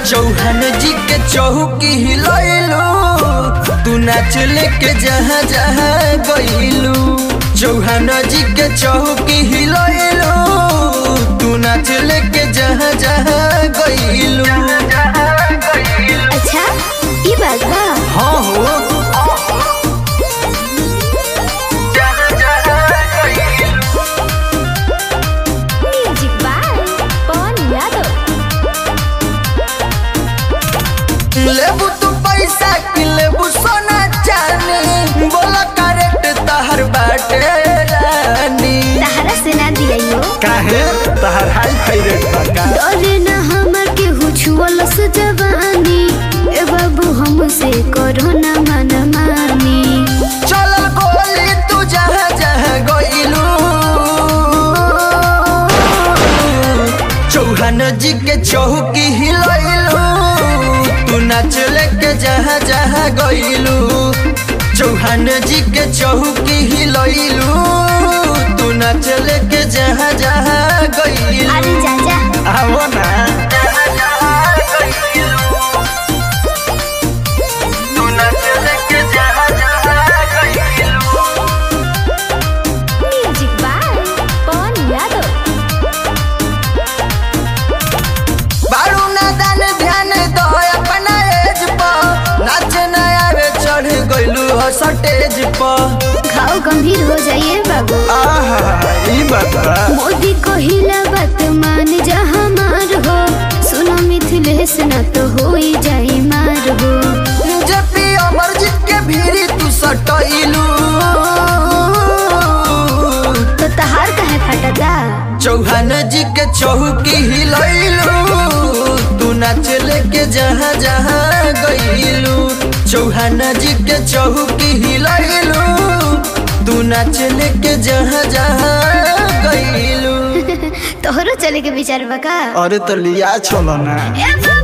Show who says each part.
Speaker 1: चौहान जी के चौकी हिलैलू तू नाच लेके जहाँ जहाँ गइलू। चौहान जी के चौकी हिलैलू तू नाच लेके जहाँ जहाँ गइलू।
Speaker 2: अच्छा ये बात बा।
Speaker 1: हाँ हो
Speaker 2: म्यूजिक बाय पवन यादव।
Speaker 1: लेबू तू पैसा कि लेबू सोना चांदी बोला करेक्ट तहर बाटे रानी।
Speaker 2: तहरा से ना दियो
Speaker 1: काहे तहर हाई फाई रेट बा का।
Speaker 2: डरे ना हमर के हुछुअल से जवानी ए बाबू हमसे करो ना मन मानी।
Speaker 1: चलल गोली तू जहाँ जहाँ गइलू। चौहान जी के चौकी हिलैलू तू नाच लेके जहाँ जहाँ गइलू। चौहान जी के चौकी हिलैलू तू नाच लेके जहाँ जहाँ गइलू।
Speaker 2: अरे जा जा
Speaker 1: आवो ना
Speaker 2: म्यूजिक बाय पवन यादव।
Speaker 1: बारू नादान ध्यान दो अपना एज पर नाच न आवे चढ़ गइलू हो स्टेज पर।
Speaker 2: घाव गंभीर हो जाइए बाबू।
Speaker 1: आहा ई बात बा।
Speaker 2: मोदी कहिला बात मान जा हमार हो। सुनो मिथिलेश ना तो होई जाई मार हो।
Speaker 1: जेपी अमरजीत के भीरी तू सटइलू।
Speaker 2: तो तहार काहे फटता।
Speaker 1: चौहान जी के चौकी हिलैलू तू नाच लेके जहाँ जहाँ गइलू। चौहान जी के चौकी हिलैलू तू नाच लेके जहाँ जहाँ गइलू।
Speaker 2: तोहरो चले के विचार बका।
Speaker 1: अरे तो लिया चलो ना।
Speaker 2: ए